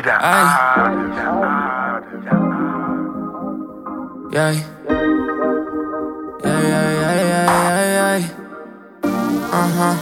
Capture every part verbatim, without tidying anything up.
that Yeah. Yeah, yeah, yeah, yeah, yeah, yeah. Uh-huh.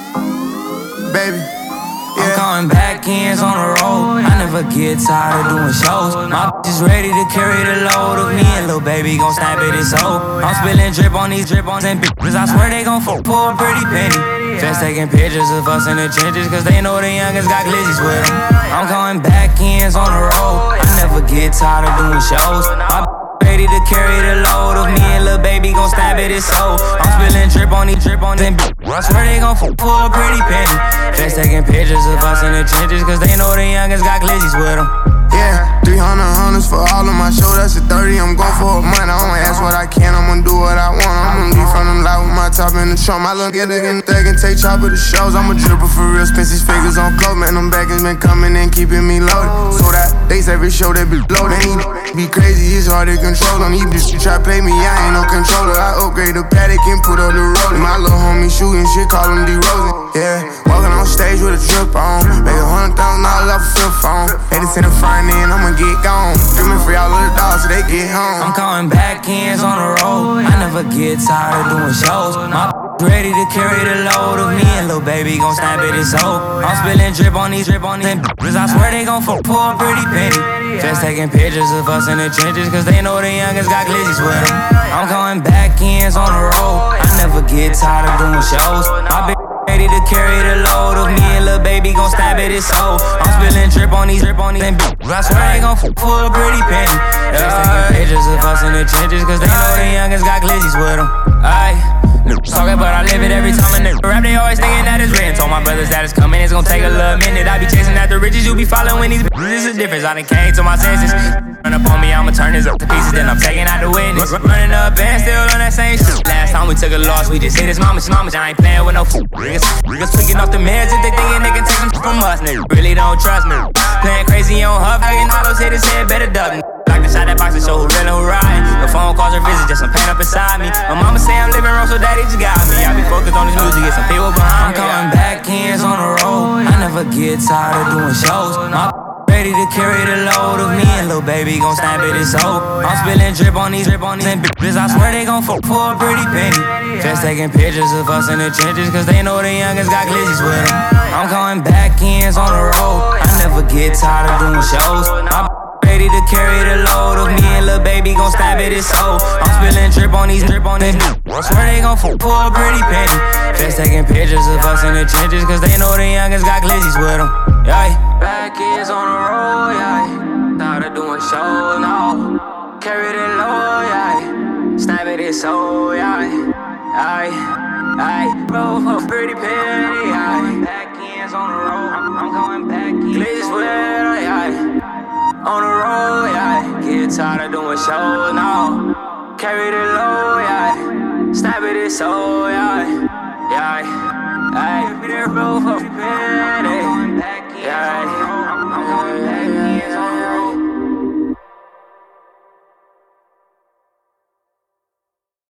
Baby. Yeah. I'm calling back ends on the road. I never get tired of doing shows. My bitch is ready to carry the load of me and lil' baby gon' snap it his hoe. I'm spilling drip on these drip on them bitches. I swear they gon' fuck for a pretty penny. Just taking pictures of us in the trenches, cause they know the youngest got glizzies with them. I'm calling back ends on the road. I never get tired of doing shows. My ready to carry the load of me and lil' baby gon' stab it his soul. I'm spilling drip on these drip on them bitches. I swear they gon' fuck for a pretty penny. Just taking pictures of us in the trenches, cause they know the youngest got glizzies with them. Yeah, three hundred hundreds for all of my show, that's a thirty, I'm going for a month. I only ask what I can, I'm gonna do what I want. I'm gonna be from them loud with my top in the trunk. My little nigga in thug and take chopper to shows. I'm a dripper for real, spend these figures on clothes. Man, them baggers been coming in, keeping me loaded. So that they every show they be loaded. Ain't be crazy, it's hard to control. On these bitches try to play me, I ain't no controller. I upgrade the paddock and put up the roller. My little homie shooting shit, call him D-Rosen. Yeah, walking on stage with a drip on. Make a hundred thousand dollars off a flip phone. Haters in the front end, I'ma get gone. Dreaming for y'all little dogs so they get home. I'm calling back ends on the road. I never get tired of doing shows. My ready to carry the load of me and lil' baby gon' snap it his hoe. I'm spilling drip on these drip on them bitches. I swear they gon' fuck for a pretty penny. Just taking pictures of us in the trenches, cause they know the youngest got glizzies with them. I'm calling back ends on the road. I never get tired of doing shows. My bitch ready to carry the load of me and lil' baby gon' stab it his soul. I'm spilling drip on these drip on these bitches. I swear they gon' fuck for a pretty penny. Just taking pictures of us in the trenches, cause they know the youngest got glizzies with them. Ayy. Talking, but I live it every time a nigga rap. They always thinking that it's written. Told my brothers that it's coming, it's gon' take a little minute. I be chasing after riches, you be following these bitches. It's a difference, I done came to my senses. Run up on me, I'ma turn this up to pieces, then I'm taking out the witness. Running up and still on that same shit. Last time we took a loss, we just hit his mama's mama's. I ain't playing with no fool. Niggas, niggas tweaking off the meds if they thinking they can take them from us. Nigga, really don't trust me. Playing crazy on Huff, I can all those hitters saying better duck. Like to shot that box to show who real and who riding. The phone calls or visits, just some pain up inside me. My mama say I'm living wrong, so daddy just got me. I be focused on this music, get some people behind me. I'm calling back ends on the road. I never get tired of doing shows. My ready to carry the load of me and lil' baby gon' snap it his hoe. I'm spilling drip on these drip on these bitches. I swear they gon' fuck for a pretty penny. Just taking pictures of us in the trenches, cause they know the youngest got glizzies with them. I'm calling back ends on the road. I never get tired of doing shows. My ready to carry the load of me and lil' baby gon' stab it his soul. I'm spilling drip on these drip on these I swear they gon' fuck for a pretty penny. Just taking pictures of us in the trenches, cause they know the youngest got glizzies with them. Yeah. Back ends on the road, yeah. Tired of doing shows, no. Carry the load, yeah. Snap it his soul, yeah. Aye, aye. Roll for a pretty penny, yeah. Back ends on the road, I'm, I'm going back. Glizzies with her, yeah. On the road, yeah. Get tired of doing shows, no. Carry the load, yeah. Snap it his soul, yeah. Yeah, yeah.